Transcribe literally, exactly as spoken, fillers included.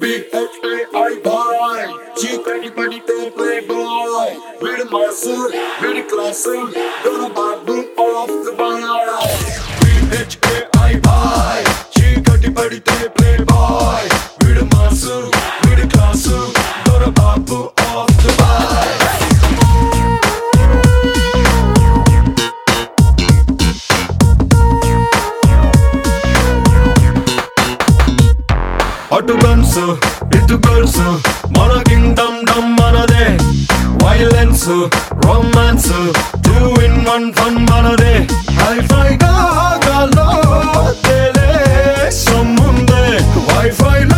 B-H-A-I boy, చీకటి పడితే play boy, వీడు మాసు వీడి class Dorababu off the boy. B-H-A-I boy, చీకటి పడితే play boy, వీడు మాసు వీడి class Dorababu off the boy. అటు గన్స్ ఇటు గర్ల్స్ మన కింగ్డమ్ డమ్ మనదే violence romance two in one fun మనదే హైఫై గా గాల్లో తేలే సమ్ముందే వైఫై